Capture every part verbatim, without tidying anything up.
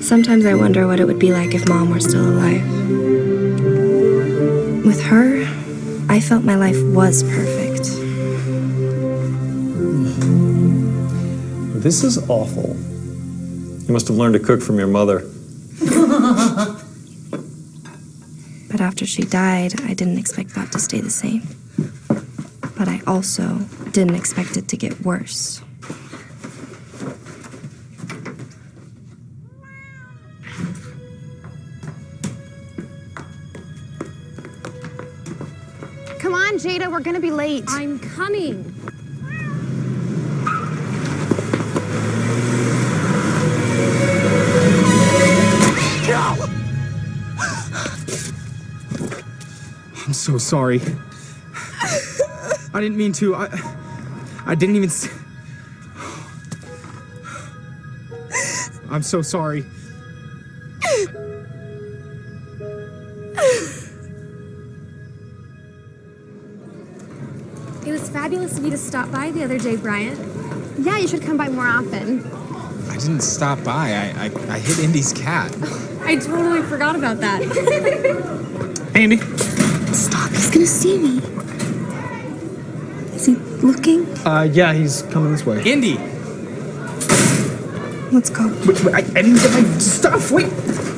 Sometimes I wonder what it would be like if Mom were still alive. With her, I felt my life was perfect. This is awful. You must have learned to cook from your mother. But after she died, I didn't expect that to stay the same. But I also didn't expect it to get worse. Come on, Jada, we're gonna be late. I'm coming. I'm so sorry. I didn't mean to. I I didn't even s- I'm so sorry. It was fabulous of you to stop by the other day, Bryant. Yeah, you should come by more often. I didn't stop by. I I, I hit Indy's cat. I totally forgot about that. Hey, Indy. Stop, he's gonna see me. Is he looking? Uh, yeah, he's coming this way. Indy. Let's go. Wait, wait, I, I didn't get my stuff. Wait.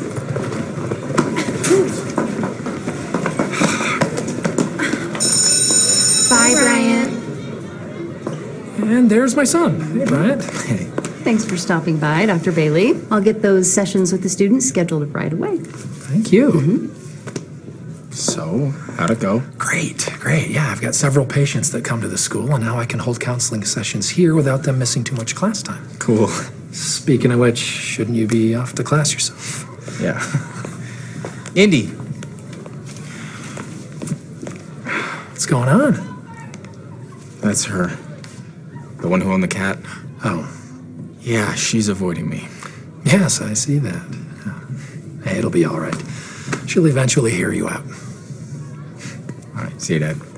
Bye, Bryant. And there's my son. Hey, Bryant. Hey. Thanks for stopping by, Doctor Bailey. I'll get those sessions with the students scheduled right away. Thank you. Mm-hmm. So, how'd it go? Great, great. Yeah, I've got several patients that come to the school, and now I can hold counseling sessions here without them missing too much class time. Cool. Speaking of which, shouldn't you be off to class yourself? Yeah. Indy. What's going on? That's her. The one who owned the cat. Oh, Yeah, she's avoiding me. yes, I see that. Hey, it'll be all right. She'll eventually hear you out. All right, see you, Dad.